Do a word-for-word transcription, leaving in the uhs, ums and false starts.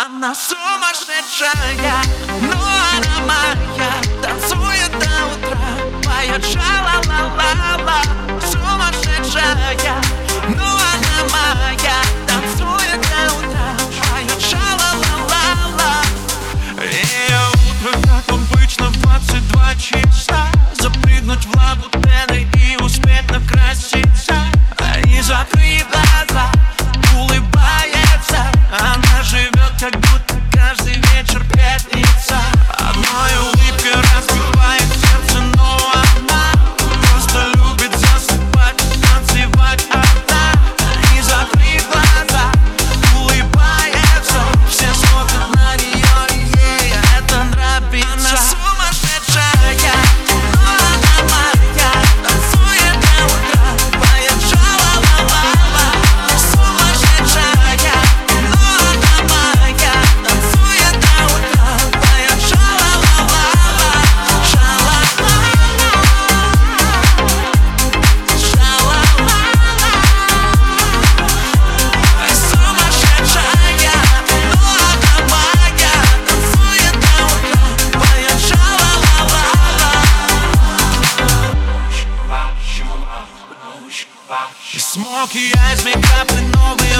Она сумасшедшая, но она моя. Танцует до утра, поет ша-ла-ла-ла-ла. Сумасшедшая, но она моя. Танцует до утра, поет ша-ла-ла-ла-ла. Ее утро, как обычно, в двадцать два часа. Запрыгнуть в лабутены и успеть накраситься. И закрыв глаза, улыбается. Она живет, как будто каждый вечер пятница. Одной улыбкой разбивает сердце, но она просто любит засыпать, танцевать одна. И закрыв глаза, улыбается. Все смотрят на нее, и ей это нравится. Она сумасшедшая, но она моя. Танцует до утра, поет ша-ла-ла-ла-ла. Сумасшедшая, но она моя. Танцует до утра, поет ша-ла-ла-ла-ла. Ша-ла-ла-ла, ша-ла-ла-ла. Сумасшедшая, но она моя. Танцует до утра, поет ша-ла-ла-ла-ла. Смоки, айс, мейкап и новые